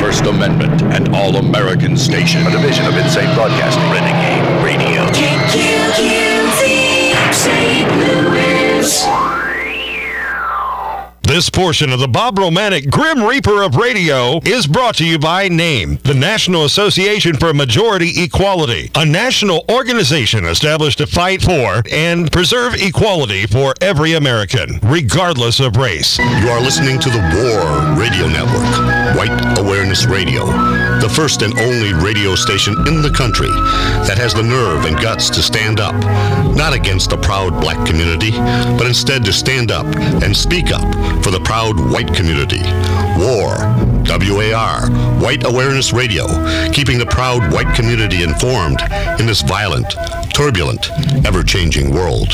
First Amendment and All-American Station. A division of Insane Broadcasting. Renegade Radio. KQQZ, St. Louis. This portion of the Bob Romanek Grim Reaper of Radio is brought to you by NAME, the National Association for Majority Equality, a national organization established to fight for and preserve equality for every American, regardless of race. You are listening to the WAR Radio Network, White Awareness Radio, the first and only radio station in the country that has the nerve and guts to stand up, not against the proud black community, but instead to stand up and speak up for the proud white community. WAR, W-A-R, White Awareness Radio, keeping the proud white community informed in this violent, turbulent, ever-changing world.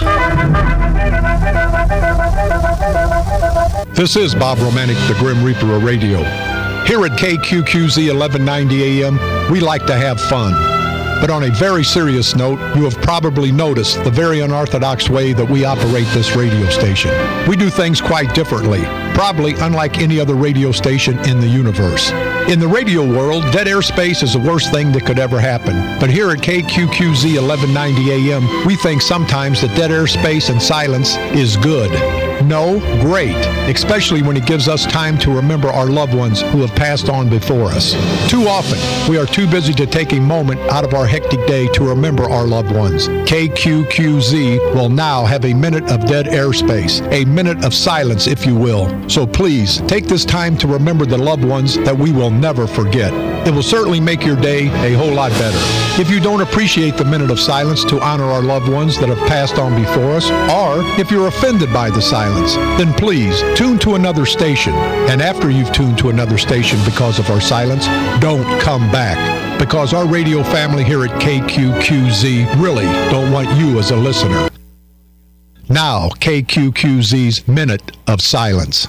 This is Bob Romanek, the Grim Reaper of Radio. Here at KQQZ 1190 AM, we like to have fun. But on a very serious note, you have probably noticed the very unorthodox way that we operate this radio station. We do things quite differently, probably unlike any other radio station in the universe. In the radio world, dead airspace is the worst thing that could ever happen. But here at KQQZ 1190 AM, we think sometimes that dead airspace and silence is good. No, great, especially when it gives us time to remember our loved ones who have passed on before us. Too often, we are too busy to take a moment out of our hectic day to remember our loved ones. KQQZ will now have a minute of dead airspace, a minute of silence, if you will. So please, take this time to remember the loved ones that we will never forget. It will certainly make your day a whole lot better. If you don't appreciate the minute of silence to honor our loved ones that have passed on before us, or if you're offended by the silence, then please tune to another station. And after you've tuned to another station because of our silence, don't come back. Because our radio family here at KQQZ really don't want you as a listener. Now, KQQZ's Minute of Silence.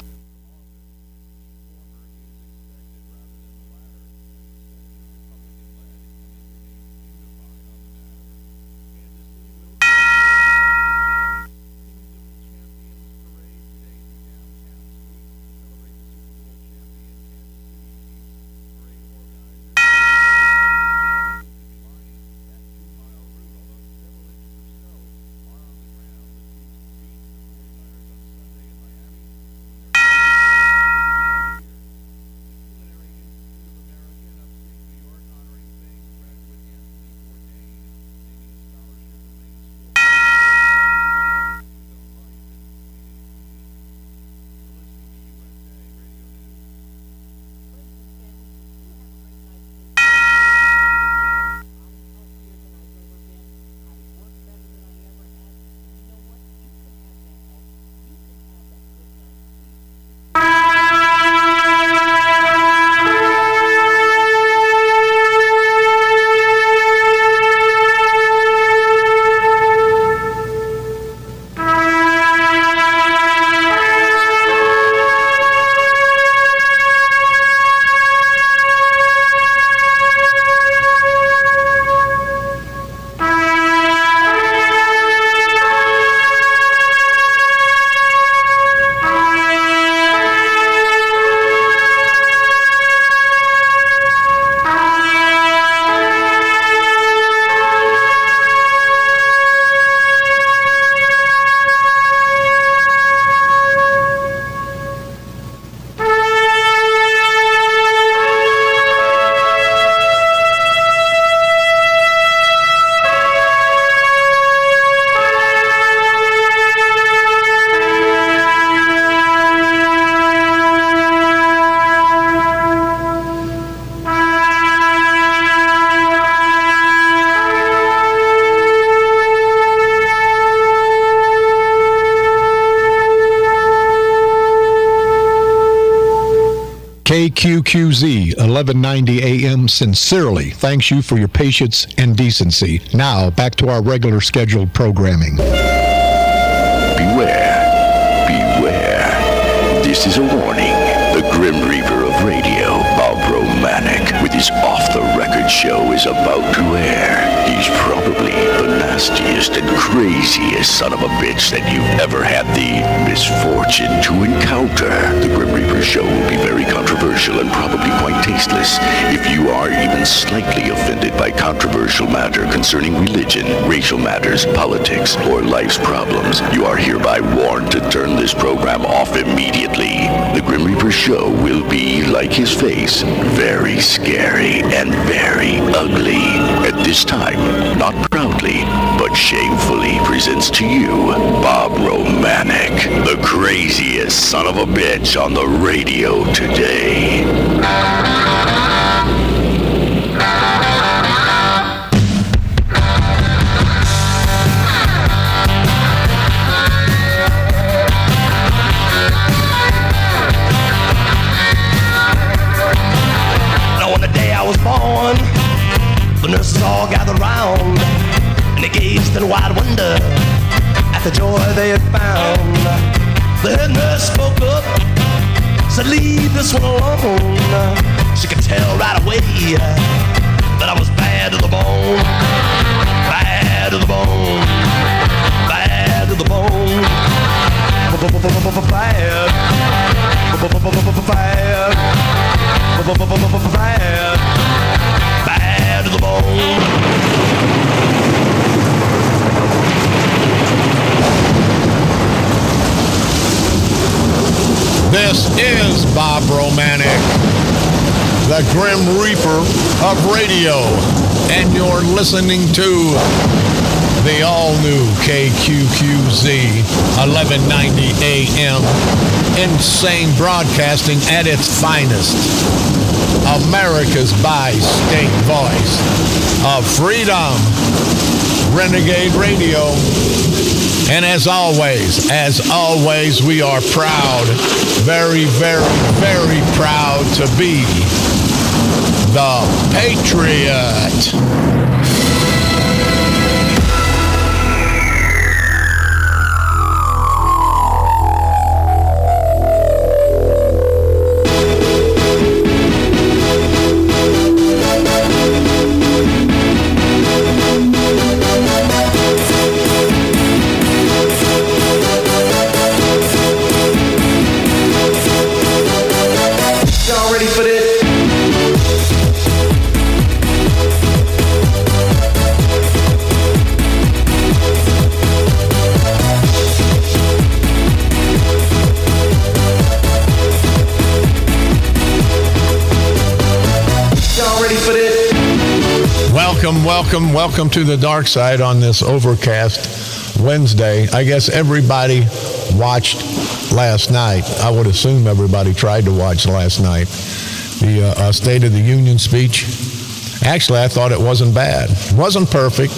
KQQZ 1190 AM sincerely thanks you for your patience and decency. Now, back to our regular scheduled programming. Beware. Beware. This is a warning. The Grim Reaper of Radio, Bob Romanek, with his off-the-record show is about to air. He's probably the nastiest and craziest son of a bitch that you've ever had the misfortune to encounter. The Grim Reaper show will be very controversial and probably quite tasteless. If you are even slightly offended by controversial matter concerning religion, racial matters, politics, or life's problems, you are hereby warned to turn this program off immediately. The Grim Reaper Show will be, like his face, very scary and very ugly. At this time, not proudly, but shamefully presents to you Bob Romanek, the craziest son of a bitch on the radio today. On the day I was born, the nurses all gathered round, and they gazed in wide wonder at the joy they had found. The head nurse spoke up, said, "Leave this one alone." She could tell right away that I was bad to the bone, bad to the bone, bad to the bone, bad, bad to the bone. This is Bob Romanek, the Grim Reaper of radio, and you're listening to the all-new KQQZ 1190 AM, insane broadcasting at its finest, America's bi-state voice of freedom, Renegade Radio. And as always, we are proud, very, very, very proud to be the Patriot. Welcome to the dark side on this overcast Wednesday. I guess everybody watched last night. I would assume everybody tried to watch last night. The State of the Union speech. Actually, I thought it wasn't bad. Wasn't perfect.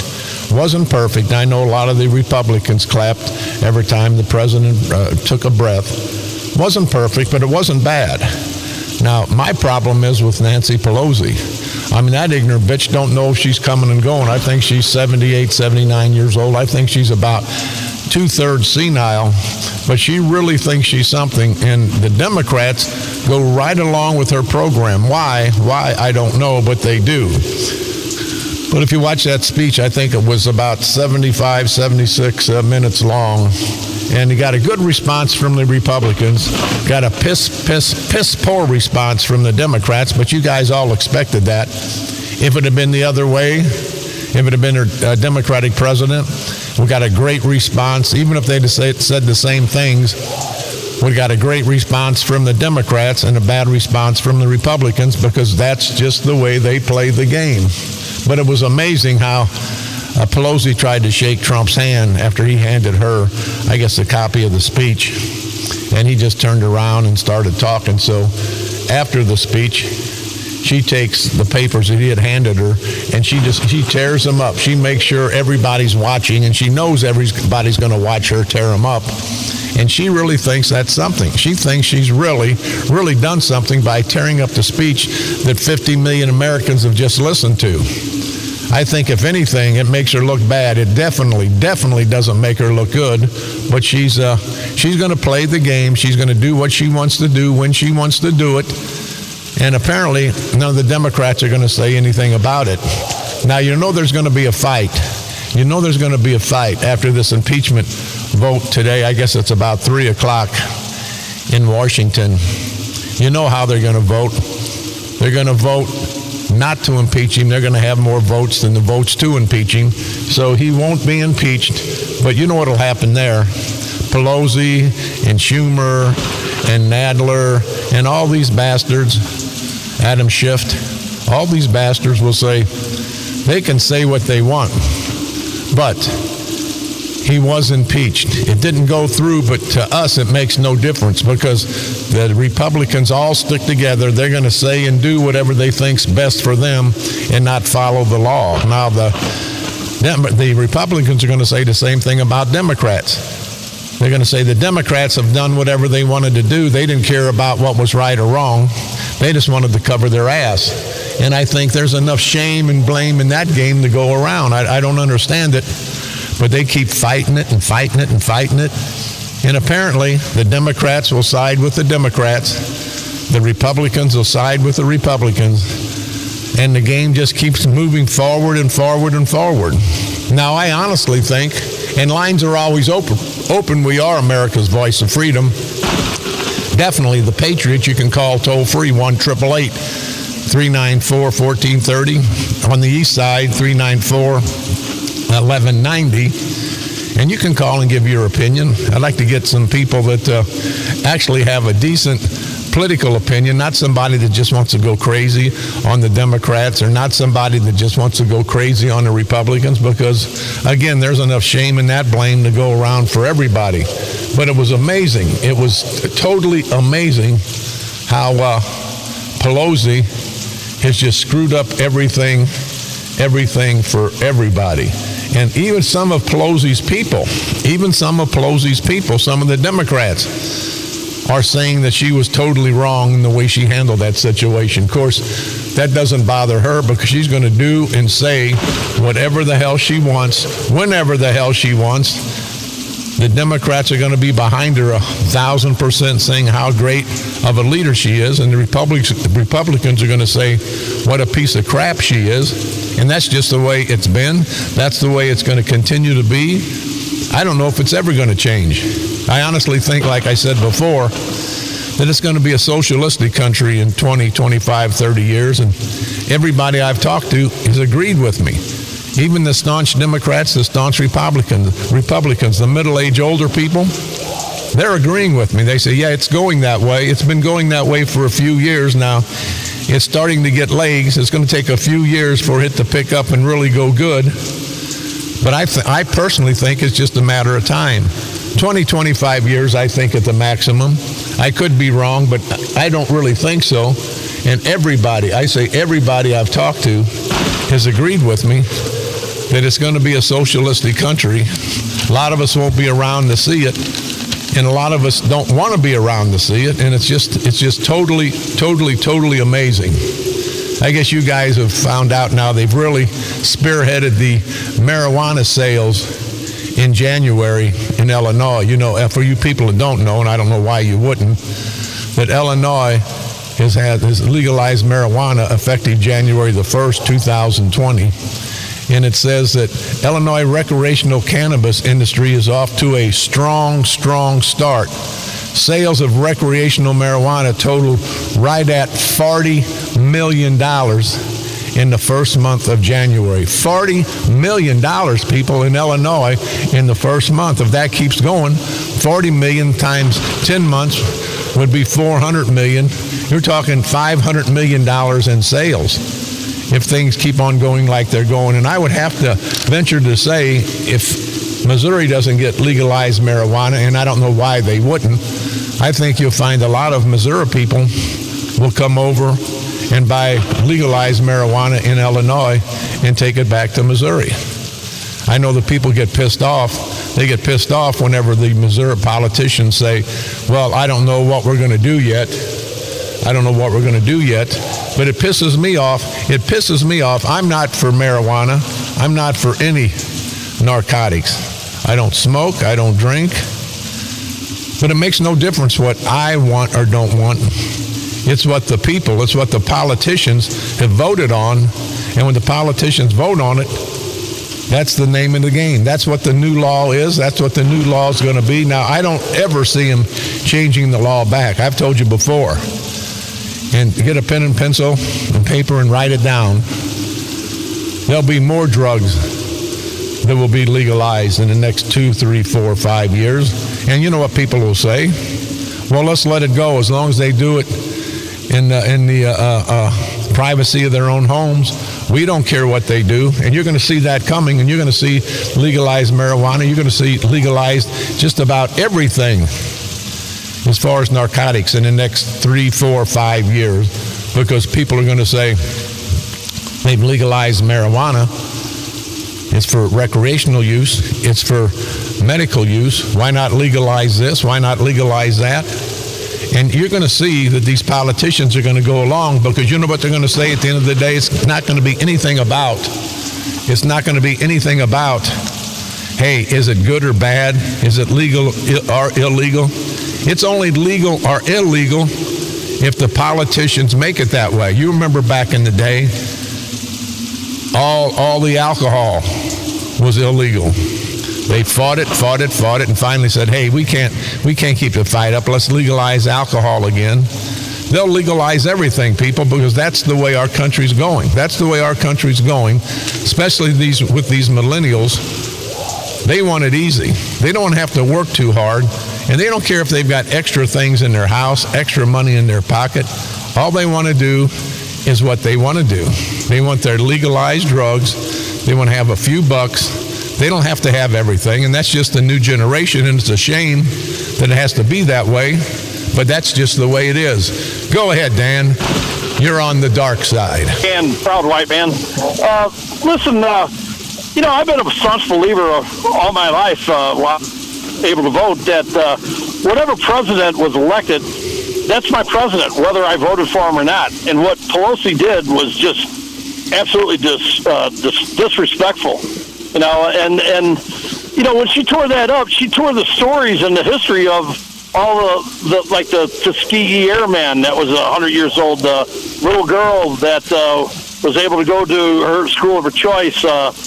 I know a lot of the Republicans clapped every time the president took a breath. Wasn't perfect, but it wasn't bad. Now, my problem is with Nancy Pelosi. I mean, that ignorant bitch don't know if she's coming and going. I think she's 78, 79 years old. I think she's about 2/3 senile, but she really thinks she's something. And the Democrats go right along with her program. Why? I don't know, but they do. But if you watch that speech, I think it was about 75, 76 minutes long. And he got a good response from the Republicans, got a piss poor response from the Democrats, but you guys all expected that. If it had been the other way, if it had been a Democratic president, we got a great response. Even if they'd said the same things, we got a great response from the Democrats and a bad response from the Republicans, because that's just the way they play the game. But it was amazing how Pelosi tried to shake Trump's hand after he handed her, I guess, a copy of the speech, and he just turned around and started talking. So after the speech, she takes the papers that he had handed her, and she tears them up. She makes sure everybody's watching, and she knows everybody's going to watch her tear them up. And she really thinks that's something. She thinks she's really, really done something by tearing up the speech that 50 million Americans have just listened to. I think if anything, it makes her look bad. It definitely doesn't make her look good. But she's going to play the game. She's going to do what she wants to do when she wants to do it. And apparently, none of the Democrats are going to say anything about it. Now, you know there's going to be a fight. You know there's going to be a fight after this impeachment vote today. I guess it's about 3 o'clock in Washington. You know how they're going to vote. they're going to vote not to impeach him. They're going to have more votes than the votes to impeach him. So he won't be impeached. But you know what will happen there. Pelosi and Schumer and Nadler and all these bastards, Adam Schiff, all these bastards will say, they can say what they want. But he was impeached. It didn't go through, but to us it makes no difference because the Republicans all stick together. They're going to say and do whatever they think's best for them and not follow the law. Now the Republicans are going to say the same thing about Democrats. They're going to say the Democrats have done whatever they wanted to do. They didn't care about what was right or wrong. They just wanted to cover their ass. And I think there's enough shame and blame in that game to go around. I don't understand it. But they keep fighting it and fighting it and fighting it. And apparently, the Democrats will side with the Democrats. The Republicans will side with the Republicans. And the game just keeps moving forward and forward and forward. Now, I honestly think, and lines are always open, we are America's voice of freedom. Definitely the Patriots, you can call toll-free 1-888-394-1430. On the east side, 394-1190, and you can call and give your opinion. I'd like to get some people that actually have a decent political opinion, not somebody that just wants to go crazy on the Democrats or not somebody that just wants to go crazy on the Republicans, because, again, there's enough shame and that blame to go around for everybody. But it was amazing. It was totally amazing how Pelosi has just screwed up everything for everybody. And even some of Pelosi's people, some of the Democrats are saying that she was totally wrong in the way she handled that situation. Of course, that doesn't bother her because she's going to do and say whatever the hell she wants, whenever the hell she wants. The Democrats are going to be behind her 1,000% saying how great of a leader she is, and the Republicans are going to say what a piece of crap she is. And that's just the way it's been. That's the way it's going to continue to be. I don't know if it's ever going to change. I honestly think, like I said before, that it's going to be a socialistic country in 20, 25, 30 years. And everybody I've talked to has agreed with me. Even the staunch Democrats, the staunch Republicans, the middle-aged older people, they're agreeing with me. They say, yeah, it's going that way. It's been going that way for a few years now. It's starting to get legs. It's going to take a few years for it to pick up and really go good. But I personally think it's just a matter of time. 20, 25 years, I think, at the maximum. I could be wrong, but I don't really think so. And everybody I've talked to has agreed with me that it's going to be a socialistic country. A lot of us won't be around to see it, and a lot of us don't want to be around to see it, and it's just totally, totally, totally amazing. I guess you guys have found out now they've really spearheaded the marijuana sales in January in Illinois. You know, for you people that don't know, and I don't know why you wouldn't, that Illinois has legalized marijuana effective January the 1st, 2020. And it says that Illinois recreational cannabis industry is off to a strong, strong start. Sales of recreational marijuana total right at $40 million in the first month of January. $40 million, people, in Illinois in the first month. If that keeps going, 40 million times 10 months would be 400 million. You're talking $500 million in sales if things keep on going like they're going. And I would have to venture to say, if Missouri doesn't get legalized marijuana, and I don't know why they wouldn't, I think you'll find a lot of Missouri people will come over and buy legalized marijuana in Illinois and take it back to Missouri. I know that people get pissed off. They get pissed off whenever the Missouri politicians say, well, I don't know what we're going to do yet. I don't know what we're going to do yet. But it pisses me off. It pisses me off. I'm not for marijuana. I'm not for any narcotics. I don't smoke. I don't drink. But it makes no difference what I want or don't want. It's what the people, it's what the politicians have voted on. And when the politicians vote on it, that's the name of the game. That's what the new law is. That's what the new law is going to be. Now, I don't ever see them changing the law back. I've told you before. and get a pen and pencil and paper and write it down, there'll be more drugs that will be legalized in the next 2, 3, 4, 5 years. And you know what people will say? Well, let's let it go as long as they do it in the privacy of their own homes. We don't care what they do. And you're going to see that coming, and you're going to see legalized marijuana. You're going to see legalized just about everything as far as narcotics in the next 3, 4, 5 years, because people are going to say they've legalized marijuana. It's for recreational use. It's for medical use. Why not legalize this? Why not legalize that? And you're going to see that these politicians are going to go along, because you know what they're going to say at the end of the day? It's not going to be anything about, hey, is it good or bad? Is it legal or illegal? It's only legal or illegal if the politicians make it that way. You remember back in the day, all the alcohol was illegal. They fought it, and finally said, hey, we can't keep the fight up. Let's legalize alcohol again. They'll legalize everything, people, because that's the way our country's going. That's the way our country's going, especially with these millennials. They want it easy. They don't have to work too hard, and they don't care if they've got extra things in their house, extra money in their pocket. All they want to do is what they want to do. They want their legalized drugs. They want to have a few bucks. They don't have to have everything, and that's just the new generation, and it's a shame that it has to be that way, but that's just the way it is. Go ahead, Dan. You're on the dark side. And proud white man. Listen, I've been a staunch believer all my life, while able to vote, that whatever president was elected, that's my president, whether I voted for him or not. And what Pelosi did was just absolutely disrespectful. And when she tore that up, she tore the stories and the history of all the Tuskegee Airman that was 100 years old, the little girl that was able to go to her school of her choice,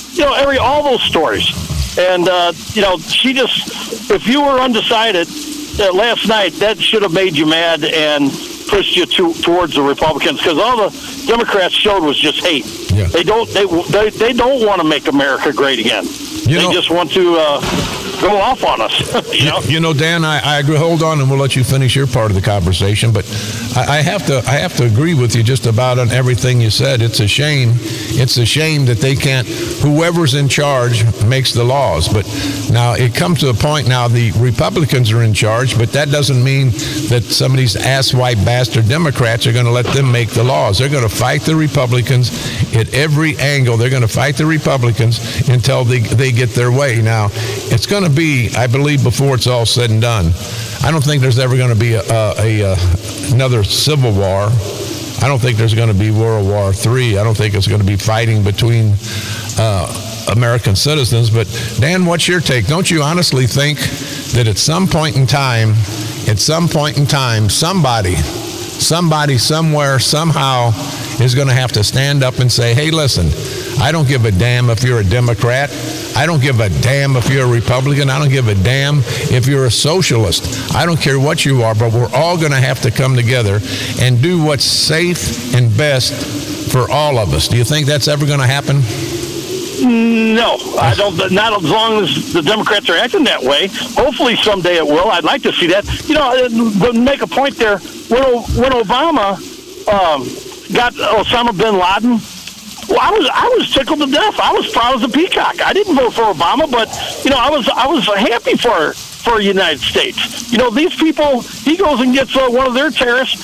all those stories. And, she just, if you were undecided last night, that should have made you mad and pushed you towards the Republicans, because all the Democrats showed was just hate. Yeah. They don't want to make America great again. They just want to go off on us. Dan, I agree. Hold on, and we'll let you finish your part of the conversation. But I have to agree with you just about on everything you said. It's a shame. It's a shame that they can't. Whoever's in charge makes the laws. But now it comes to a point now the Republicans are in charge, but that doesn't mean that some of these asswipe bastard Democrats are going to let them make the laws. They're going to fight the Republicans at every angle. They're going to fight the Republicans until they get their way. Now, it's going to be, I believe, before it's all said and done, I don't think there's ever going to be another civil war. I don't think there's going to be World War III. I don't think it's going to be fighting between American citizens. But, Dan, what's your take? Don't you honestly think that at some point in time, somebody, somewhere, somehow is going to have to stand up and say, hey, listen, I don't give a damn if you're a Democrat. I don't give a damn if you're a Republican. I don't give a damn if you're a socialist. I don't care what you are, but we're all going to have to come together and do what's safe and best for all of us. Do you think that's ever going to happen? No, I don't. Not as long as the Democrats are acting that way. Hopefully someday it will. I'd like to see that. To make a point there, when Obama got Osama bin Laden, well, I was tickled to death. I was proud as a peacock. I didn't vote for Obama, but I was happy for the United States. These people, he goes and gets one of their terrorists.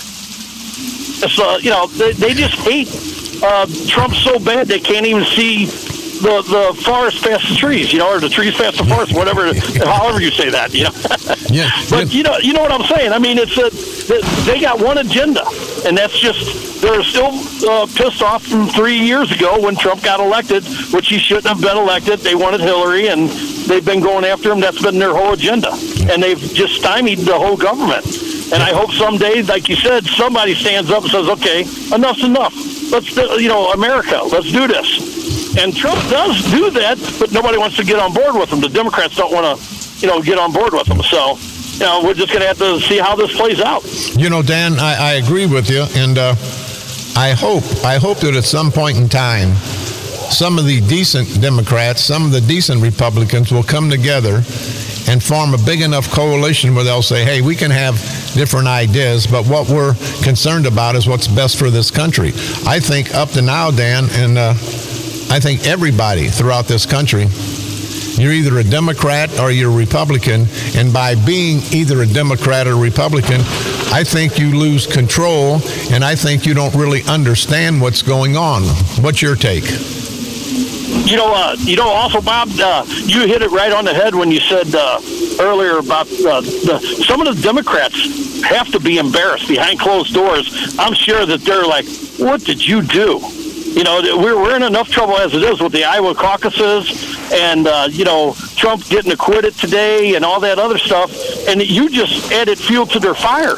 They just hate Trump so bad they can't even see the forest past the trees, or the trees past the forest, whatever, however you say that, Yeah. But you know what I'm saying. I mean, they got one agenda, and that's just they're still pissed off from 3 years ago when Trump got elected, which he shouldn't have been elected. They wanted Hillary, and they've been going after him. That's been their whole agenda, and they've just stymied the whole government. And I hope someday, like you said, somebody stands up and says, "Okay, enough's enough. Let's, America, let's do this." And Trump does do that, but nobody wants to get on board with him. The Democrats don't want to, get on board with him. So we're just going to have to see how this plays out. Dan, I agree with you, and I hope that at some point in time, some of the decent Democrats, some of the decent Republicans will come together and form a big enough coalition where they'll say, hey, we can have different ideas, but what we're concerned about is what's best for this country. I think up to now, Dan, and I think everybody throughout this country, you're either a Democrat or you're a Republican, and by being either a Democrat or Republican, I think you lose control, and I think you don't really understand what's going on. What's your take? Also, Bob, you hit it right on the head when you said earlier about some of the Democrats have to be embarrassed behind closed doors. I'm sure that they're like, what did you do? We're in enough trouble as it is with the Iowa caucuses and, Trump getting acquitted today and all that other stuff. And you just added fuel to their fire.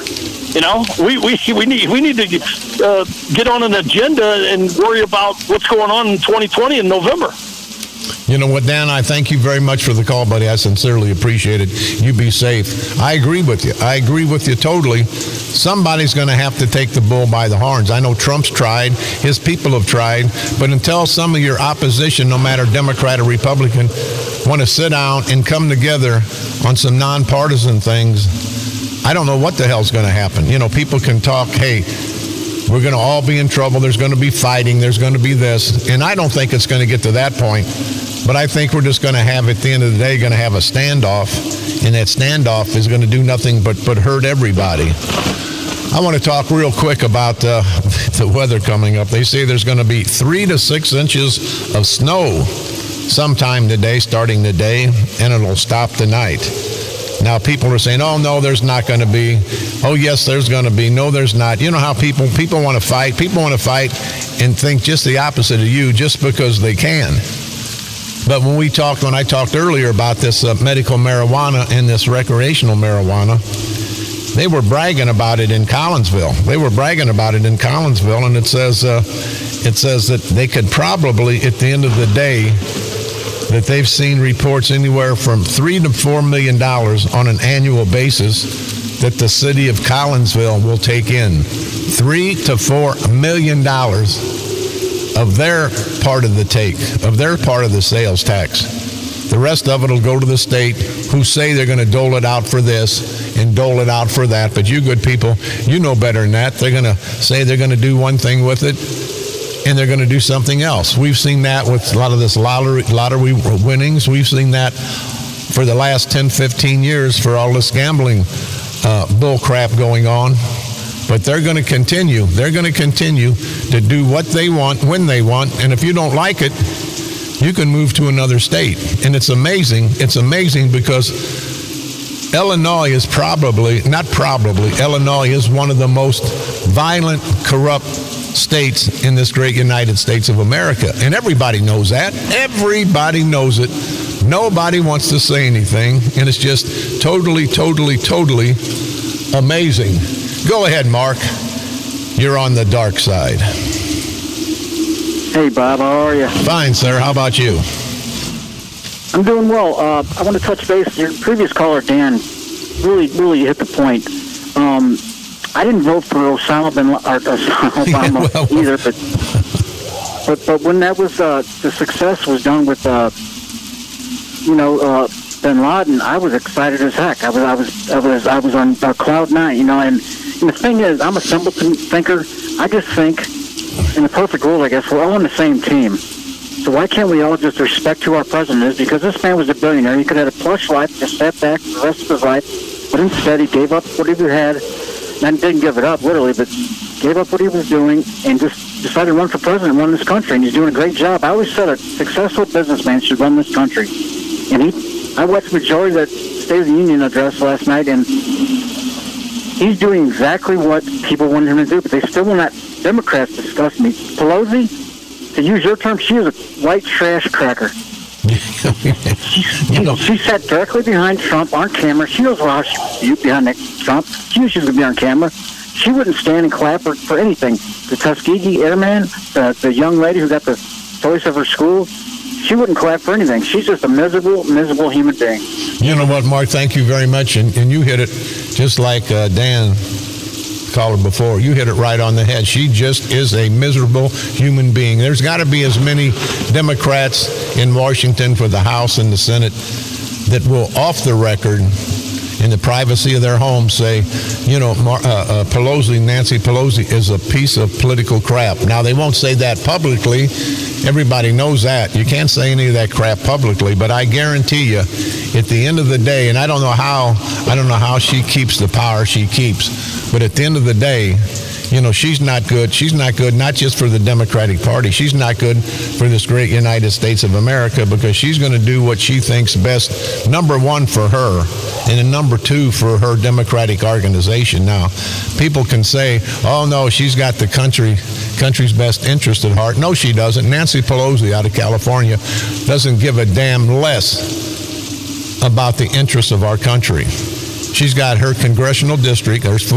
We need to get on an agenda and worry about what's going on in 2020 in November. You know what, Dan, I thank you very much for the call, buddy. I sincerely appreciate it. You be safe. I agree with you. I agree with you totally. Somebody's going to have to take the bull by the horns. I know Trump's tried. His people have tried. But until some of your opposition, no matter Democrat or Republican, want to sit down and come together on some nonpartisan things, I don't know what the hell's going to happen. People can talk, hey, we're going to all be in trouble. There's going to be fighting. There's going to be this. And I don't think it's going to get to that point. But I think we're just going to have, at the end of the day, a standoff. And that standoff is going to do nothing but hurt everybody. I want to talk real quick about the weather coming up. They say there's going to be 3 to 6 inches of snow sometime today, starting today, and it'll stop tonight. Now, people are saying, oh, no, there's not going to be. Oh, yes, there's going to be. No, there's not. You know how people want to fight. People want to fight and think just the opposite of you just because they can. But when I talked earlier about this medical marijuana and this recreational marijuana, they were bragging about it in Collinsville. And it says that they could probably, at the end of the day, that they've seen reports anywhere from $3 to $4 million on an annual basis that the city of Collinsville will take in. $3 to $4 million of their part of the sales tax. The rest of it will go to the state, who say they're going to dole it out for this and dole it out for that. But you good people, you know better than that. They're going to say they're going to do one thing with it, and they're going to do something else. We've seen that with a lot of this lottery winnings. We've seen that for the last 10, 15 years for all this gambling bull crap going on. But they're going to continue. They're going to continue to do what they want, when they want. And if you don't like it, you can move to another state. And it's amazing. It's amazing because Illinois is Illinois is one of the most violent, corrupt states in this great United States of America. And everybody knows that. Everybody knows it. Nobody wants to say anything. And it's just totally amazing. Go ahead, Mark. You're on the dark side. Hey, Bob. How are you? Fine, sir. How about you? I'm doing well. I want to touch base. Your previous caller, Dan, really hit the point. I didn't vote for Osama Obama either, but when that was the success was done with Bin Laden, I was excited as heck. I was on cloud nine, and the thing is, I'm a simpleton thinker. I just think, in a perfect world, I guess, we're all on the same team. So why can't we all just respect who our president is? Because this man was a billionaire. He could have had a plush life, just sat back for the rest of his life. But instead, he gave up what he had, and didn't give it up, literally, but gave up what he was doing and just decided to run for president and run this country. And he's doing a great job. I always said a successful businessman should run this country. And I watched the majority of that State of the Union address last night, and he's doing exactly what people wanted him to do, but they still will not. Democrats disgust me. Pelosi, to use your term, she is a white trash cracker. She sat directly behind Trump on camera. She knows how she would be behind Trump. She knew she was going to be on camera. She wouldn't stand and clap for anything. The Tuskegee Airman, the young lady who got the choice of her school, She wouldn't clap for anything. She's just a miserable human being. You know what, Mark? Thank you very much. And you hit it just like Dan called her before. You hit it right on the head. She just is a miserable human being. There's got to be as many Democrats in Washington for the House and the Senate that will, off the record, in the privacy of their home, say, Nancy Pelosi is a piece of political crap. Now, they won't say that publicly. Everybody knows that. You can't say any of that crap publicly, but I guarantee you, at the end of the day, and I don't know how she keeps the power she keeps, but at the end of the day, she's not good. She's not good, not just for the Democratic Party. She's not good for this great United States of America, because she's going to do what she thinks best, number one, for her, and then number two, for her Democratic organization. Now, people can say, oh, no, she's got the country's best interest at heart. No, she doesn't. Nancy Pelosi out of California doesn't give a damn less about the interests of our country. She's got her congressional district. There's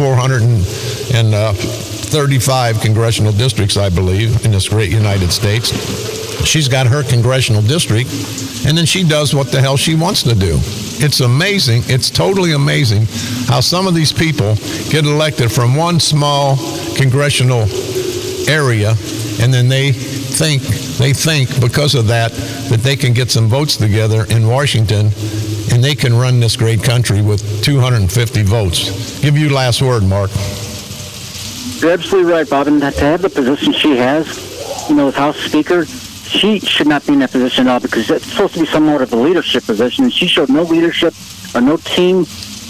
435 congressional districts, I believe, in this great United States. She's got her congressional district, and then she does what the hell she wants to do. It's amazing. It's totally amazing how some of these people get elected from one small congressional area, and then they think because of that they can get some votes together in Washington, and they can run this great country with 250 votes. Give you last word, Mark. You're absolutely right, Bob. And to have the position she has, as House Speaker, she should not be in that position at all, because it's supposed to be somewhat of a leadership position, and she showed no leadership or no team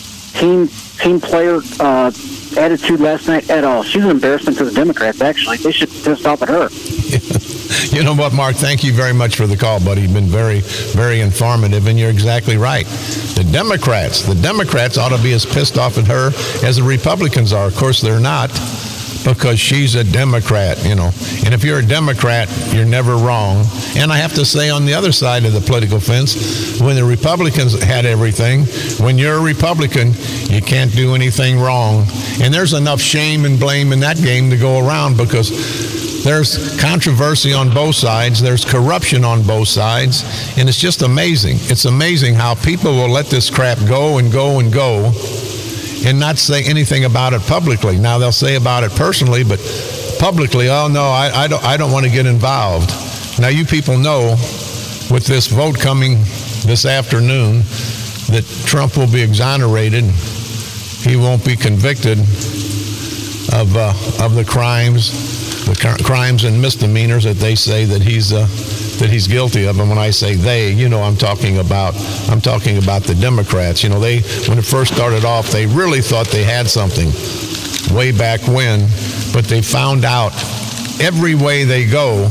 player attitude last night at all. She's an embarrassment to the Democrats, actually. They should be pissed off at her. You know what, Mark? Thank you very much for the call, buddy. You've been very, very informative, and you're exactly right. The Democrats ought to be as pissed off at her as the Republicans are. Of course, they're not, because she's a Democrat, And if you're a Democrat, you're never wrong. And I have to say, on the other side of the political fence, when the Republicans had everything, when you're a Republican, you can't do anything wrong. And there's enough shame and blame in that game to go around, because there's controversy on both sides. There's corruption on both sides. And it's just amazing. It's amazing how people will let this crap go and go and go and not say anything about it publicly. Now, they'll say about it personally, but publicly, oh, no, I don't want to get involved. Now, you people know, with this vote coming this afternoon, that Trump will be exonerated. He won't be convicted of the crimes and misdemeanors that they say that he's guilty of. And when I say they, I'm talking about the Democrats. When it first started off, they really thought they had something way back when, but they found out every way they go,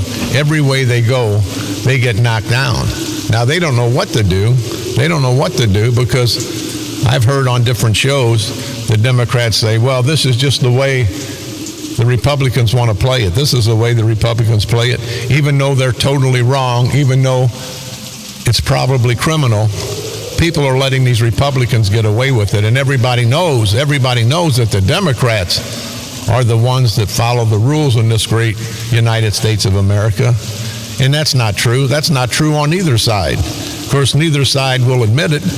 they get knocked down. Now, they don't know what to do. Because I've heard on different shows the Democrats say, well, this is just the way the Republicans want to play it. This is the way the Republicans play it. Even though they're totally wrong, even though it's probably criminal, people are letting these Republicans get away with it. And everybody knows that the Democrats are the ones that follow the rules in this great United States of America. And that's not true. That's not true on either side. Of course, neither side will admit it.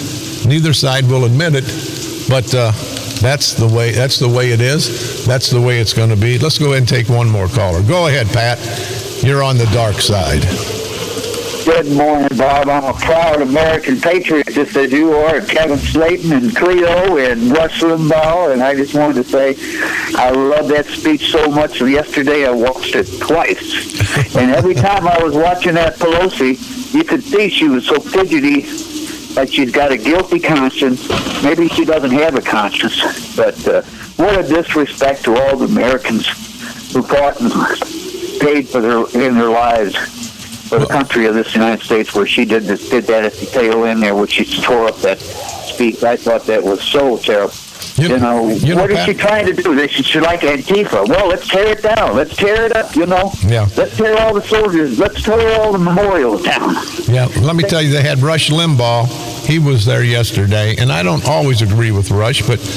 But that's the way it is. That's the way it's going to be. Let's go ahead and take one more caller. Go ahead, Pat. You're on the dark side. Good morning, Bob. I'm a proud American patriot, just as you are, Kevin Slayton and Cleo and Rush Limbaugh. And I just wanted to say I love that speech so much. Yesterday I watched it twice. And every time I was watching that Pelosi, you could see she was so fidgety, like she's got a guilty conscience. Maybe she doesn't have a conscience. But what a disrespect to all the Americans who fought and paid in their lives for the country of this United States, where she did that at the tail end there, where she tore up that speech. I thought that was so terrible. What is she trying to do? She like Antifa. Well, let's tear it down. Let's tear it up, Yeah. Let's tear all the soldiers. Let's tear all the memorials down. Yeah, let me tell you, they had Rush Limbaugh. He was there yesterday, and I don't always agree with Rush, but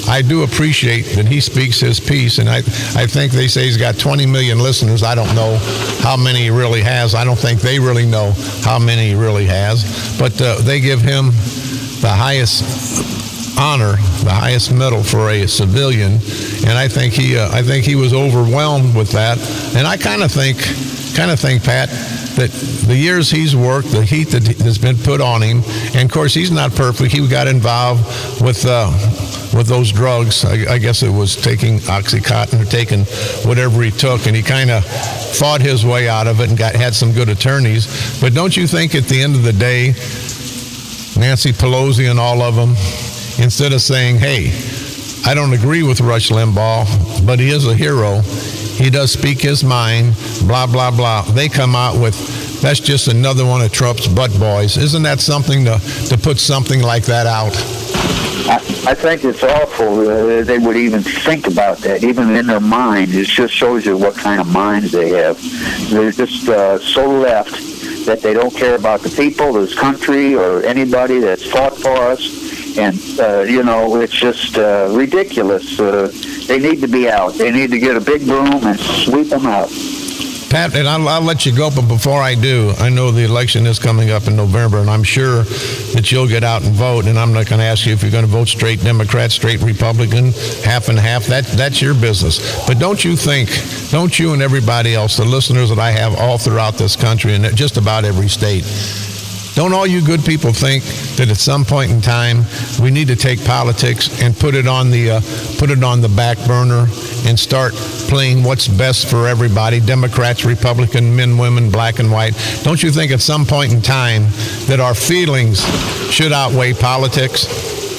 I do appreciate that he speaks his piece, and I think they say he's got 20 million listeners. I don't know how many he really has. I don't think they really know how many he really has, but they give him the highest honor, the highest medal for a civilian, and I think he was overwhelmed with that. And I kind of think, Pat, that the years he's worked, the heat that has been put on him, and of course he's not perfect. He got involved with those drugs. I guess it was taking Oxycontin or taking whatever he took, and he kind of fought his way out of it and had some good attorneys. But don't you think at the end of the day, Nancy Pelosi and all of them, instead of saying, hey, I don't agree with Rush Limbaugh, but he is a hero, he does speak his mind, blah, blah, blah, they come out with, that's just another one of Trump's butt boys. Isn't that something to put something like that out? I think it's awful they would even think about that, even in their mind. It just shows you what kind of minds they have. They're just so left that they don't care about the people, this country, or anybody that's fought for us. And, it's just ridiculous. They need to be out. They need to get a big broom and sweep them out. Pat, and I'll let you go, but before I do, I know the election is coming up in November, and I'm sure that you'll get out and vote, and I'm not going to ask you if you're going to vote straight Democrat, straight Republican, half and half. That's your business. But don't you and everybody else, the listeners that I have all throughout this country and just about every state, don't all you good people think that at some point in time we need to take politics and put it on the back burner and start playing what's best for everybody, Democrats, Republican, men, women, black and white? Don't you think at some point in time that our feelings should outweigh politics?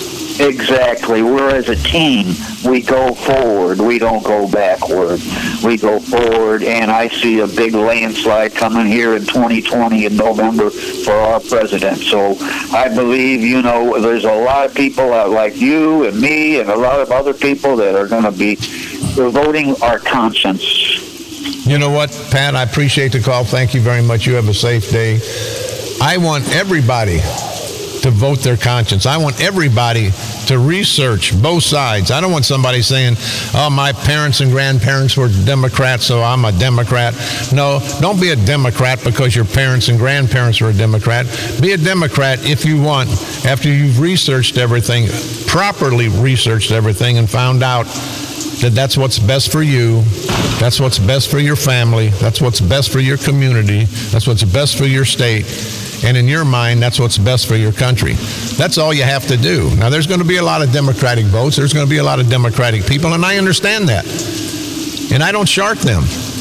Exactly. We're as a team. We go forward. We don't go backward. We go forward, and I see a big landslide coming here in 2020 in November for our president. So I believe, there's a lot of people like you and me and a lot of other people that are going to be voting our conscience. You know what, Pat? I appreciate the call. Thank you very much. You have a safe day. I want everybody to vote their conscience. I want everybody to research both sides. I don't want somebody saying, oh, my parents and grandparents were Democrats, so I'm a Democrat. No, don't be a Democrat because your parents and grandparents were a Democrat. Be a Democrat if you want, after you've researched everything, properly researched everything, and found out that that's what's best for you, that's what's best for your family, that's what's best for your community, that's what's best for your state. And in your mind, that's what's best for your country. That's all you have to do. Now, there's going to be a lot of Democratic votes. There's going to be a lot of Democratic people, and I understand that. And I don't shark them.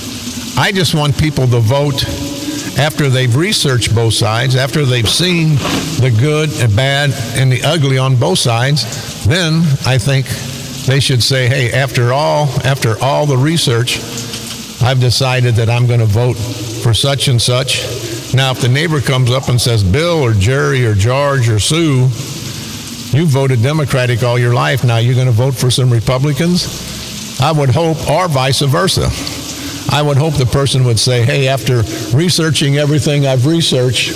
I just want people to vote after they've researched both sides, after they've seen the good and bad and the ugly on both sides. Then I think they should say, hey, after all the research, I've decided that I'm going to vote for such and such. Now, if the neighbor comes up and says, Bill or Jerry or George or Sue, you voted Democratic all your life, now you're going to vote for some Republicans? I would hope, or vice versa. I would hope the person would say, hey, after researching everything I've researched,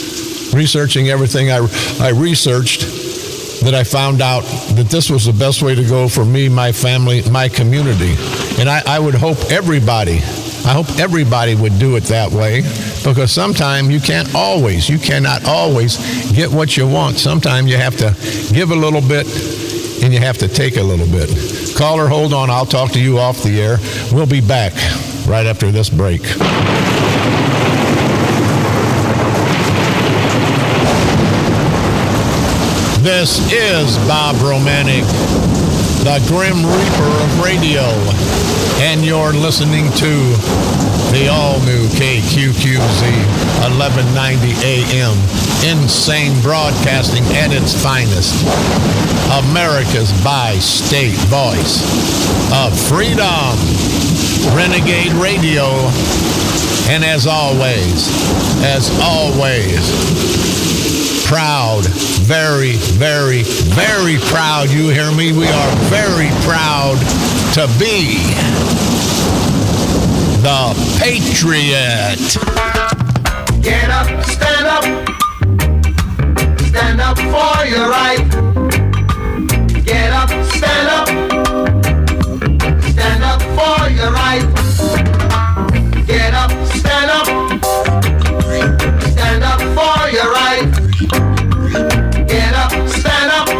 that I found out that this was the best way to go for me, my family, my community. And I would hope everybody would do it that way, because sometimes you cannot always get what you want. Sometimes you have to give a little bit and you have to take a little bit. Caller, hold on. I'll talk to you off the air. We'll be back right after this break. This is Bob Romanek, the Grim Reaper of radio, and you're listening to the all-new KQQZ 1190 AM, insane broadcasting at its finest, America's bi-state voice of freedom, Renegade Radio, and as always, proud, very, very, very proud. You hear me? We are very proud to be the Patriot. Get up, stand up for your right. Get up, stand up. Stand up for your right. Get up, stand up. Stand up for your right. Get up, stand up.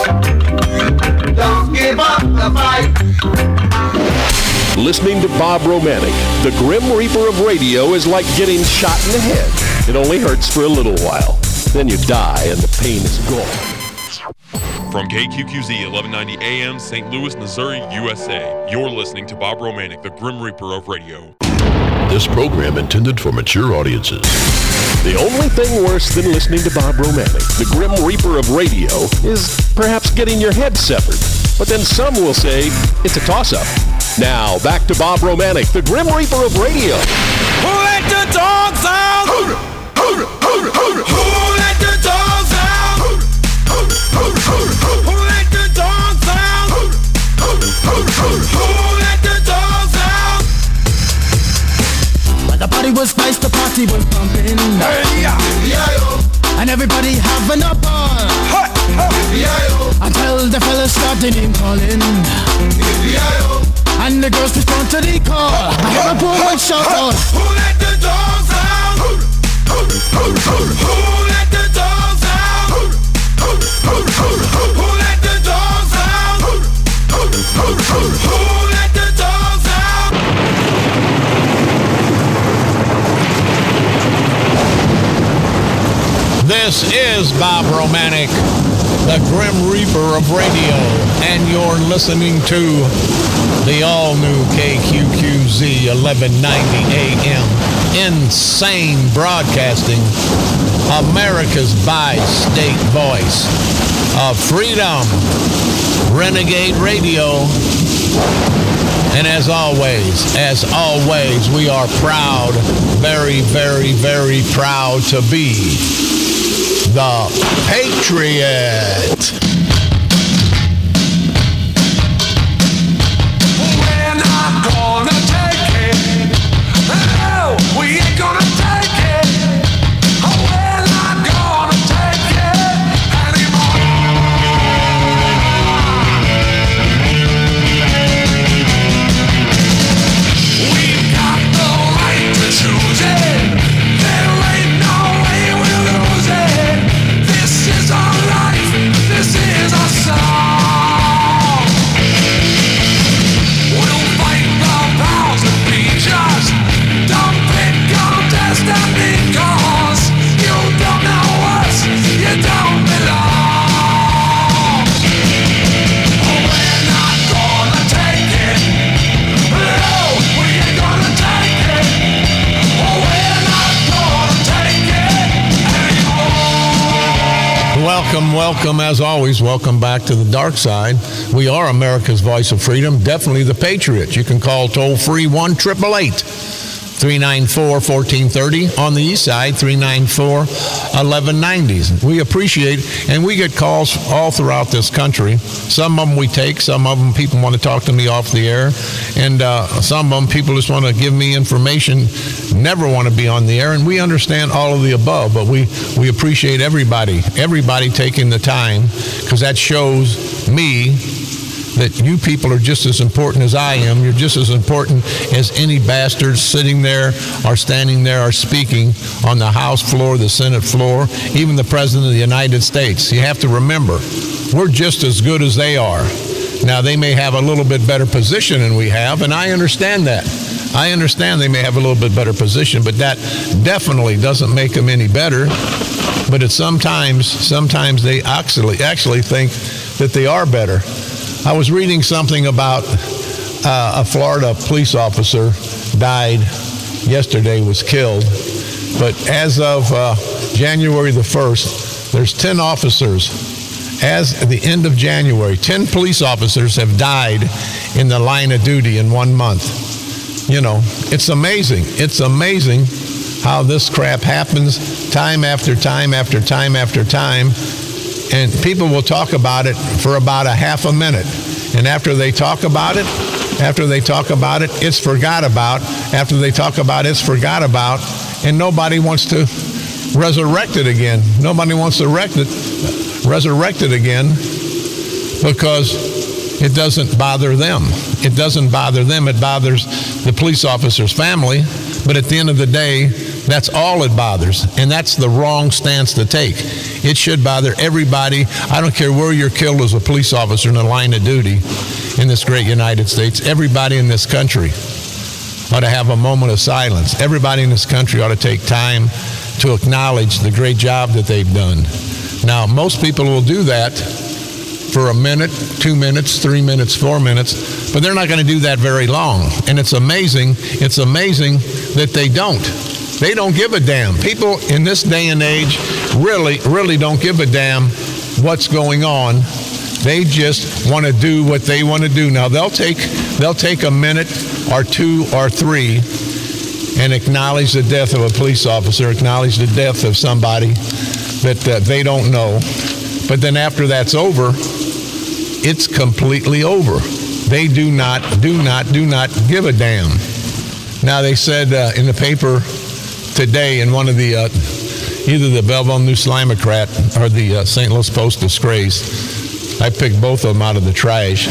Don't give up the fight. Listening to Bob Romanek, the Grim Reaper of radio, is like getting shot in the head. It only hurts for a little while. Then you die and the pain is gone. From KQQZ 1190 AM, St. Louis, Missouri, USA, you're listening to Bob Romanek, the Grim Reaper of radio. This program intended for mature audiences. The only thing worse than listening to Bob Romanek, the Grim Reaper of radio, is perhaps getting your head severed. But then some will say it's a toss-up. Now, back to Bob Romanek, the Grim Reaper of radio. Who let the dogs out? Who let the dogs out? Who let the dogs out? Who let the dogs out? When the party was nice, the party was pumping. And everybody having a ball. Until the fellas started name calling. And the girls respond to the call. I hear a boy shout out. Who let the dogs out? Who let the dogs out? Who let the dogs out? Who let the dogs out? This is Bob Romanek, the Grim Reaper of radio, and you're listening to the all-new KQQZ 1190 AM, Insane Broadcasting, America's bi-state voice of freedom, Renegade Radio. And as always, we are proud, very, very, very proud to be the Patriot. Welcome, as always, welcome back to the dark side. We are America's voice of freedom, definitely the Patriot. You can call toll-free 1-888-394-1430. On the east side, 394-1190. We appreciate, and we get calls all throughout this country. Some of them we take, some of them people want to talk to me off the air, and some of them people just want to give me information, never want to be on the air, and we understand all of the above, but we appreciate everybody taking the time, because that shows me that you people are just as important as I am. You're just as important as any bastards sitting there or standing there or speaking on the House floor, the Senate floor, even the President of the United States. You have to remember, we're just as good as they are. Now, they may have a little bit better position than we have, and I understand that. I understand they may have a little bit better position, but that definitely doesn't make them any better. But it's sometimes they actually think that they are better. I was reading something about a Florida police officer died yesterday, was killed. But as of January the 1st, there's 10 officers. As at the end of January, 10 police officers have died in the line of duty in 1 month. You know, it's amazing. It's amazing how this crap happens time after time after time after time. And people will talk about it for about a half a minute. And after they talk about it, it's forgot about. After they talk about it, it's forgot about. And nobody wants to resurrect it again. Nobody wants to resurrect it again. because it doesn't bother them. It doesn't bother them. It bothers the police officer's family. But at the end of the day, that's all it bothers. And that's the wrong stance to take. It should bother everybody. I don't care where you're killed as a police officer in the line of duty in this great United States. Everybody in this country ought to have a moment of silence. Everybody in this country ought to take time to acknowledge the great job that they've done. Now, most people will do that for a minute, 2 minutes, 3 minutes, 4 minutes, but they're not going to do that very long. And it's amazing that they don't. They don't give a damn. People in this day and age really don't give a damn what's going on. They just want to do what they want to do. Now, they'll take a minute or 2 or 3 and acknowledge the death of a police officer, acknowledge the death of somebody that they don't know. But then after that's over, it's completely over. They do not give a damn. Now, they said in the paper today in one of the, either the Belleville News Slamocrat or the St. Louis Post-Disgrace, I picked both of them out of the trash.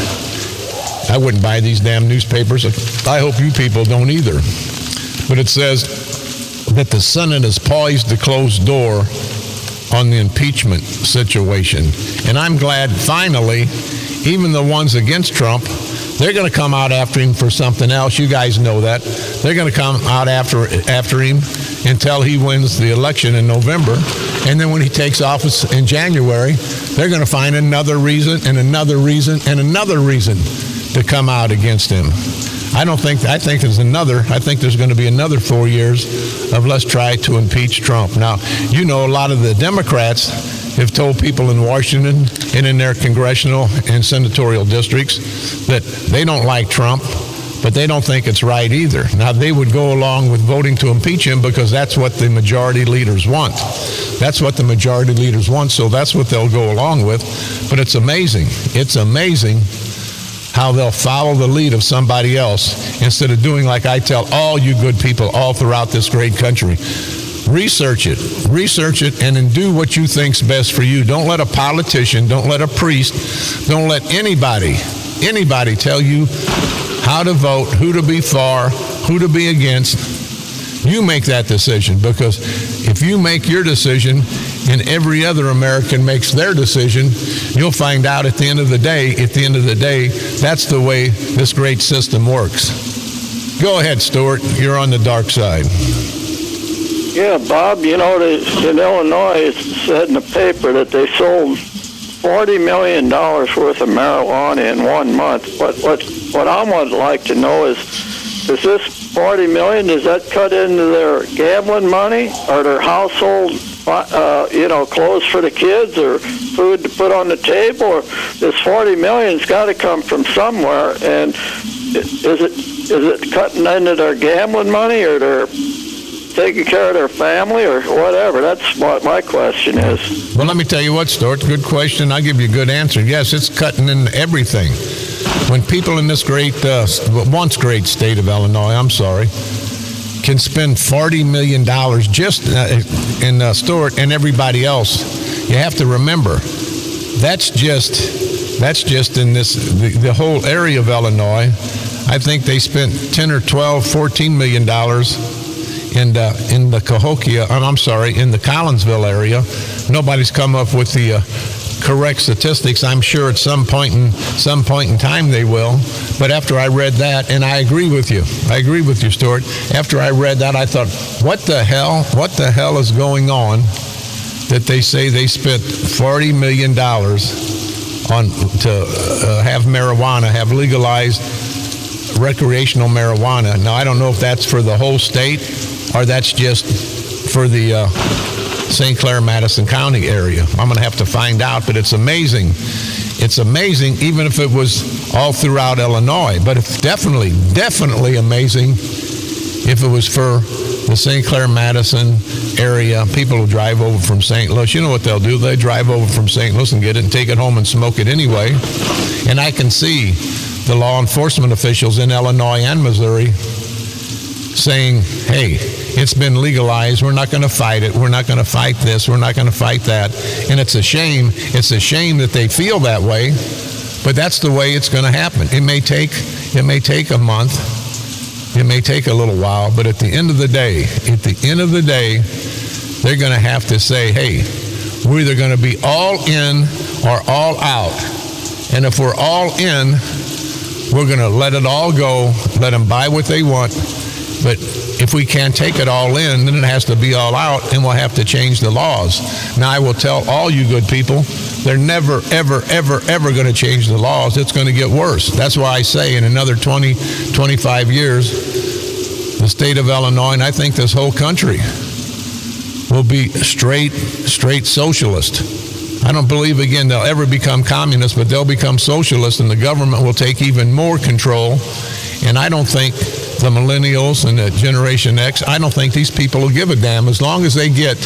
I wouldn't buy these damn newspapers. I hope you people don't either. But it says that the Senate is poised to close door on the impeachment situation. And I'm glad finally, even the ones against Trump, they're going to come out after him for something else. You guys know that. They're going to come out after him until he wins the election in November. And then when he takes office in January, they're going to find another reason and another reason and another reason to come out against him. I think there's going to be another 4 years of let's try to impeach Trump. Now, you know, a lot of the Democrats have told people in Washington and in their congressional and senatorial districts that they don't like Trump, but they don't think it's right either. Now, they would go along with voting to impeach him because that's what the majority leaders want. That's what the majority leaders want, so that's what they'll go along with. But it's amazing. It's amazing how they'll follow the lead of somebody else instead of doing like I tell all you good people all throughout this great country. Research it, and then do what you think's best for you. Don't let a politician, don't let a priest, don't let anybody tell you how to vote, who to be for, who to be against. You make that decision, because if you make your decision and every other American makes their decision, you'll find out at the end of the day, that's the way this great system works. Go ahead, Stuart. You're on the dark side. Yeah, Bob, you know, in Illinois, it said in the paper that they sold $40 million worth of marijuana in 1 month. What I would like to know is this $40 million, does that cut into their gambling money or their household, clothes for the kids or food to put on the table? Or this $40 million's got to come from somewhere, and is it cutting into their gambling money, or they're taking care of their family, or whatever? That's what my question is. Well, let me tell you what, Stuart, good question. I'll give you a good answer. Yes, it's cutting in everything. When people in this once great state of Illinois, can spend $40 million just in Stuart and everybody else, you have to remember, that's just in the whole area of Illinois. I think they spent $10 or $12, $14 million in the Cahokia, in the Collinsville area. Nobody's come up with the correct statistics. I'm sure at some point in time they will. But after I read that, and I agree with you, Stuart. After I read that, I thought, what the hell is going on that they say they spent $40 million to have marijuana, have legalized recreational marijuana. Now, I don't know if that's for the whole state or that's just for the St. Clair, Madison County area. I'm going to have to find out, but it's amazing. It's amazing, even if it was all throughout Illinois. But it's definitely amazing if it was for the St. Clair, Madison area. People who drive over from St. Louis, you know what they'll do? They drive over from St. Louis and get it and take it home and smoke it anyway. And I can see the law enforcement officials in Illinois and Missouri saying, hey, it's been legalized. We're not going to fight it. We're not going to fight this. We're not going to fight that. And it's a shame. It's a shame that they feel that way. But that's the way it's going to happen. It may take a month. It may take a little while. But at the end of the day, they're going to have to say, hey, we're either going to be all in or all out. And if we're all in, we're going to let it all go, let them buy what they want. But if we can't take it all in, then it has to be all out, and we'll have to change the laws. Now, I will tell all you good people, they're never, ever, ever, ever going to change the laws. It's going to get worse. That's why I say in another 20, 25 years, the state of Illinois, and I think this whole country, will be straight socialist. I don't believe, again, they'll ever become communist, but they'll become socialist, and the government will take even more control. And I don't think the millennials and the Generation X, I don't think these people will give a damn. As long as they get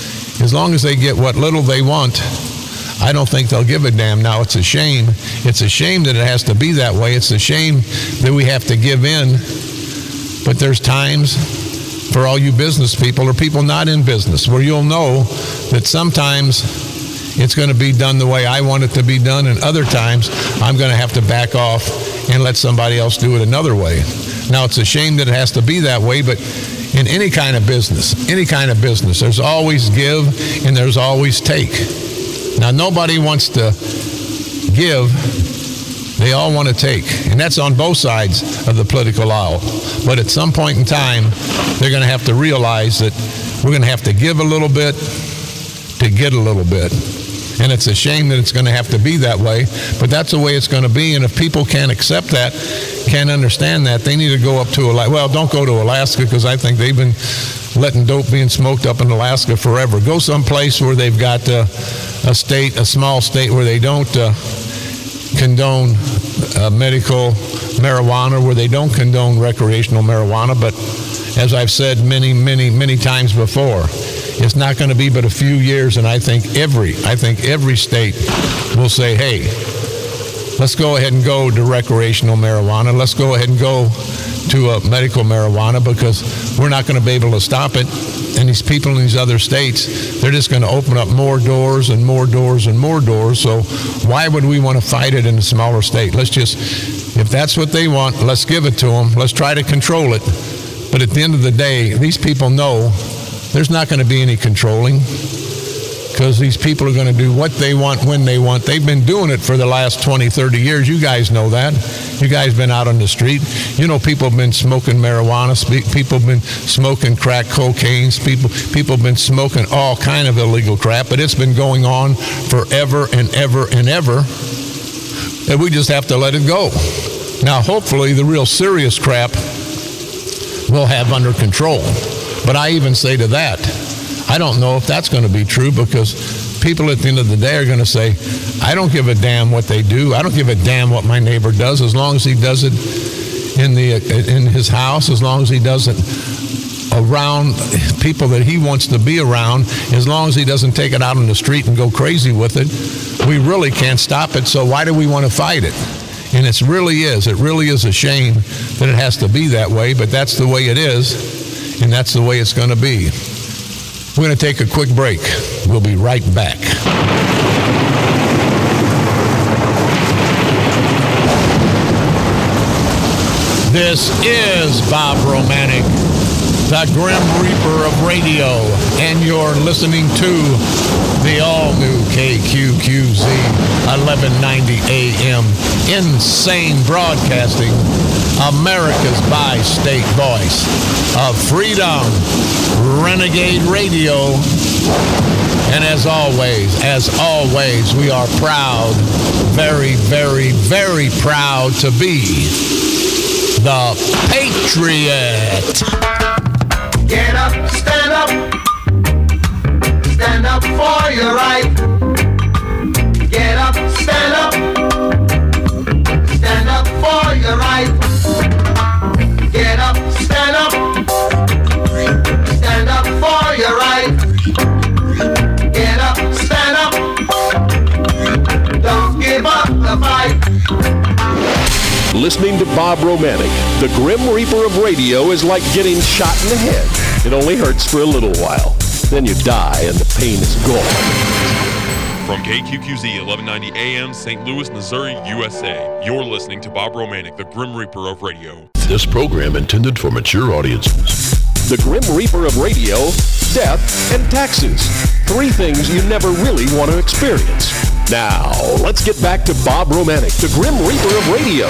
what little they want, I don't think they'll give a damn. Now, it's a shame. It's a shame that it has to be that way. It's a shame that we have to give in. But there's times for all you business people or people not in business where you'll know that sometimes it's going to be done the way I want it to be done, and other times I'm going to have to back off and let somebody else do it another way. Now, it's a shame that it has to be that way, but in any kind of business, there's always give and there's always take. Now, nobody wants to give. They all want to take. And that's on both sides of the political aisle. But at some point in time, they're going to have to realize that we're going to have to give a little bit to get a little bit. And it's a shame that it's going to have to be that way, but that's the way it's going to be. And if people can't accept that, can't understand that, they need to go up to Alaska. Well, don't go to Alaska, because I think they've been letting dope being smoked up in Alaska forever. Go someplace where they've got a small state where they don't condone medical marijuana, where they don't condone recreational marijuana. But as I've said many, many, many times before, it's not going to be but a few years, and I think every state will say, hey, let's go ahead and go to recreational marijuana. Let's go ahead and go to medical marijuana, because we're not going to be able to stop it. And these people in these other states, they're just going to open up more doors and more doors and more doors. So why would we want to fight it in a smaller state? Let's just, if that's what they want, let's give it to them. Let's try to control it. But at the end of the day, these people know there's not going to be any controlling, because these people are going to do what they want when they want. They've been doing it for the last 20, 30 years. You guys know that. You guys been out on the street. You know, people have been smoking marijuana. People have been smoking crack cocaine. People have been smoking all kind of illegal crap. But it's been going on forever and ever and ever. And we just have to let it go. Now, hopefully, the real serious crap we'll have under control. But I even say to that, I don't know if that's going to be true, because people at the end of the day are going to say, I don't give a damn what they do. I don't give a damn what my neighbor does, as long as he does it in his house, as long as he does it around people that he wants to be around, as long as he doesn't take it out on the street and go crazy with it. We really can't stop it, so why do we want to fight it? And it really is a shame that it has to be that way, but that's the way it is, and that's the way it's going to be. We're going to take a quick break. We'll be right back. This is Bob Romanek, the Grim Reaper of radio, and you're listening to the all-new KQQZ 1190 AM, Insane Broadcasting, America's bi-state voice of freedom, Renegade Radio. And as always, we are proud, very, very, very proud to be the Patriot. Get up, stand up for your right. Get up, stand up for your right. Get up, stand up for your right. Get up, stand up, don't give up the fight. Listening to Bob Romanek, the Grim Reaper of radio, is like getting shot in the head. It only hurts for a little while. Then you die and the pain is gone. From KQQZ 1190 AM, St. Louis, Missouri, USA. You're listening to Bob Romanek, the Grim Reaper of radio. This program intended for mature audiences. The Grim Reaper of radio, death, and taxes. 3 things you never really want to experience. Now, let's get back to Bob Romanek, the Grim Reaper of radio.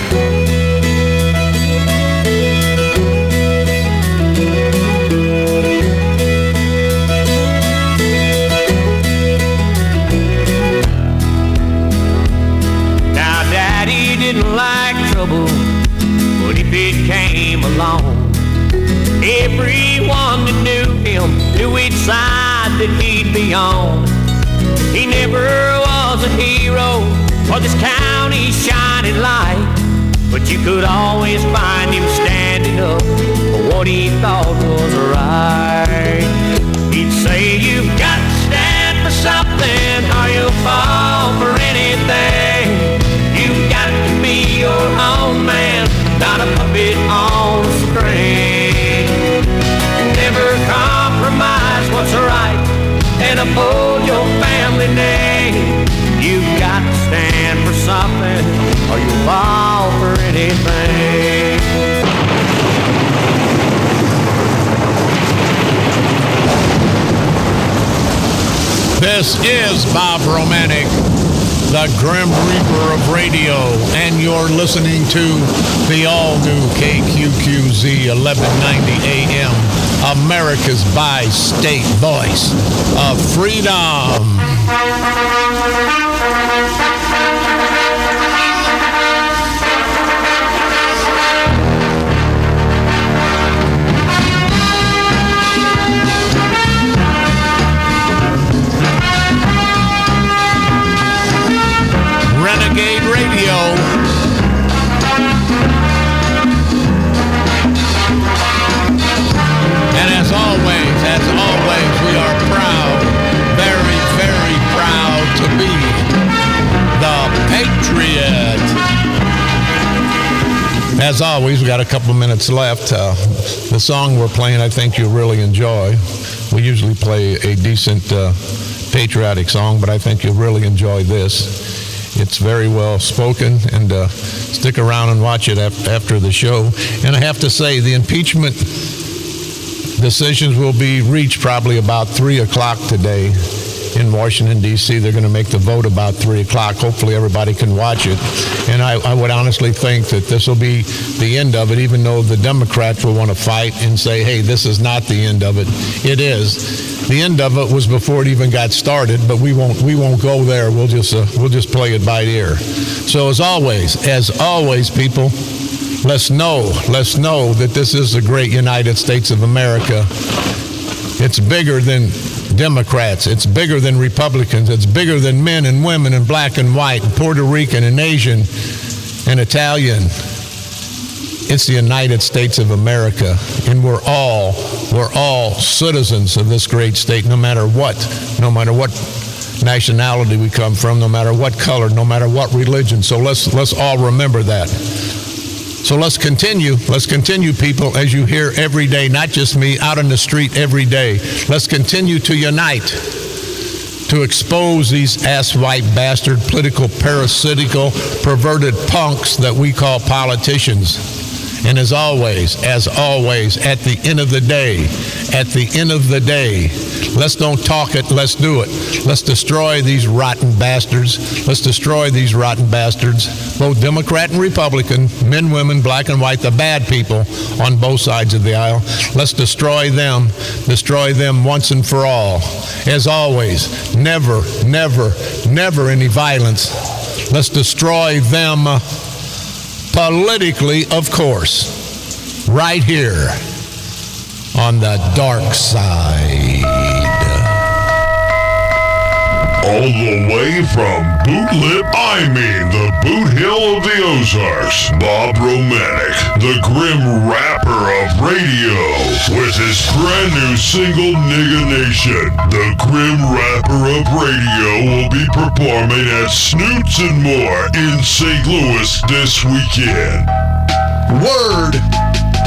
Now, Daddy didn't like trouble, but if it came along, everyone that knew him knew which side that he'd be on. He never was a hero or this county's shining light, but you could always find him standing up for what he thought was right. He'd say, you've got to stand for something or you'll fall for anything. You've got to be your own man, not a puppet on a string. Never compromise what's right and uphold your family name. You've got to stand for something or you'll fall for anything. This is Bob Romanek, the Grim Reaper of radio, and you're listening to the all-new KQQZ 1190 AM, America's bi-state voice of freedom. Renegade Radio. And as always, we are proud, very, very proud to be the Patriot. As always, we got a couple minutes left. The song we're playing, I think you'll really enjoy. We usually play a decent patriotic song, but I think you'll really enjoy this. It's very well spoken, and stick around and watch it after the show. And I have to say, the impeachment decisions will be reached probably about 3 o'clock today in Washington, D.C. They're going to make the vote about 3 o'clock. Hopefully everybody can watch it. And I would honestly think that this will be the end of it, even though the Democrats will want to fight and say, hey, this is not the end of it. It is. The end of it was before it even got started, but we won't go there. We'll just play it by ear. So as always, people, let's know that this is the great United States of America. It's bigger than Democrats. It's bigger than Republicans. It's bigger than men and women and black and white and Puerto Rican and Asian and Italian. It's the United States of America, and we're all citizens of this great state, no matter what nationality we come from, no matter what color, no matter what religion. So let's all remember that. So let's continue, people, as you hear every day, not just me, out on the street every day. Let's continue to unite, to expose these ass-white bastard, political, parasitical, perverted punks that we call politicians. And as always, at the end of the day, let's don't talk it, let's do it. Let's destroy these rotten bastards. Both Democrat and Republican, men, women, black and white, the bad people on both sides of the aisle. Let's destroy them once and for all. As always, never any violence. Let's destroy them politically, of course, right here on the dark side. All the way from Bootlip, the Boot Hill of the Ozarks, Bob Romanek, the Grim Rapper of radio, with his brand new single, Nigga Nation. The Grim Rapper of radio will be performing at Snoots and More in St. Louis this weekend. Word!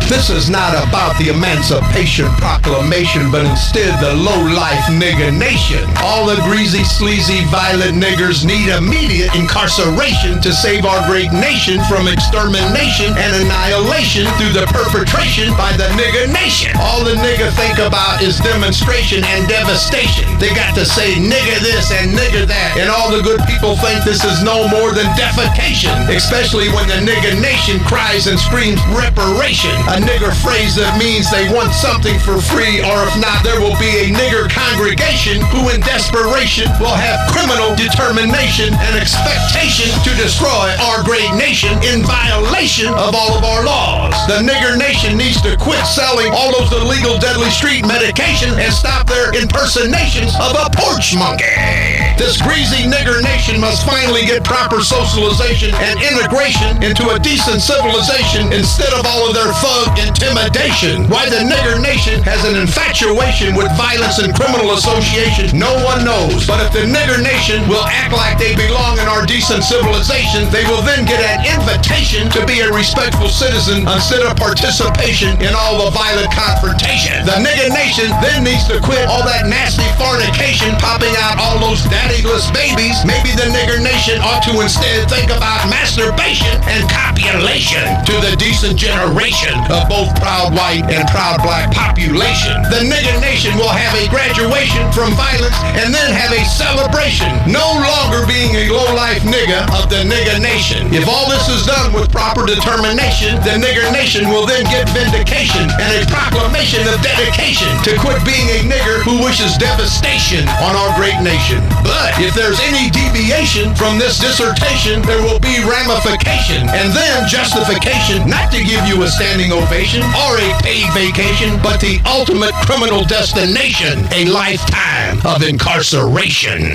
This is not about the Emancipation Proclamation, but instead the low-life nigger nation. All the greasy, sleazy, violent niggers need immediate incarceration to save our great nation from extermination and annihilation through the perpetration by the nigger nation. All the nigger think about is demonstration and devastation. They got to say nigger this and nigger that, and all the good people think this is no more than defecation, especially when the nigger nation cries and screams reparation, a nigger phrase that means they want something for free, or if not, there will be a nigger congregation who in desperation will have criminal determination and expectation to destroy our great nation in violation of all of our laws. The nigger nation needs to quit selling all those illegal deadly street medication and stop their impersonations of a porch monkey. This greasy nigger nation must finally get proper socialization and integration into a decent civilization instead of all of their thug intimidation. Why the nigger nation has an infatuation with violence and criminal association, no one knows. But if the nigger nation will act like they belong in our decent civilization, they will then get an invitation to be a respectful citizen instead of participation in all the violent confrontation. The nigger nation then needs to quit all that nasty fornication, popping out all those daddyless babies. Maybe the nigger nation ought to instead think about masturbation and copulation to the decent generation of both proud white and proud black population. The nigger nation will have a graduation from violence and then have a celebration, no longer being a low-life nigger of the nigger nation. If all this is done with proper determination, the nigger nation will then get vindication and a proclamation of dedication to quit being a nigger who wishes devastation on our great nation. But if there's any deviation from this dissertation, there will be ramification and then justification not to give you a standing ovation or a paid vacation, but the ultimate criminal destination, a lifetime of incarceration.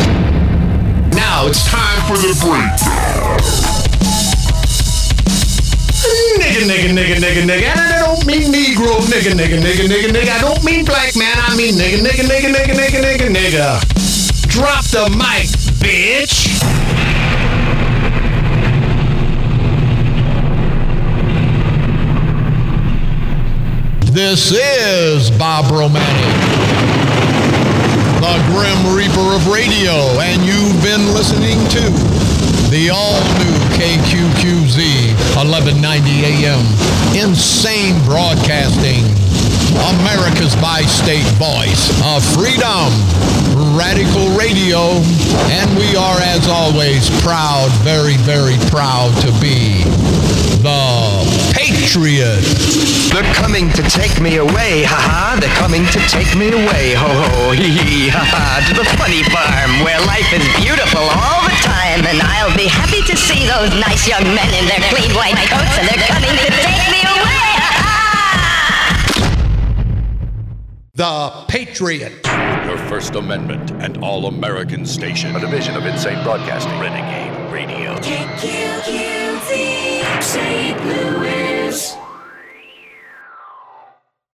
Now it's time for the breakdown. Nigga. And I don't mean Negro, nigga. I don't mean black man, I mean nigga. Drop the mic, bitch. This is Bob Romantic, the Grim Reaper of radio, and you've been listening to the all-new KQQZ 1190 AM, insane broadcasting, America's bi-state voice of freedom, radical radio, and we are, as always, proud, very, very proud to be the Patriot. They're coming to take me away, ha-ha. They're coming to take me away, ho-ho, hee-hee, ha-ha. To the funny farm where life is beautiful all the time. And I'll be happy to see those nice young men in their clean white coats. And they're coming to take me away, ha-ha. The Patriot. Your First Amendment and All-American Station. A division of Insane Broadcasting. Renegade Radio. KQQZ, St. Louis.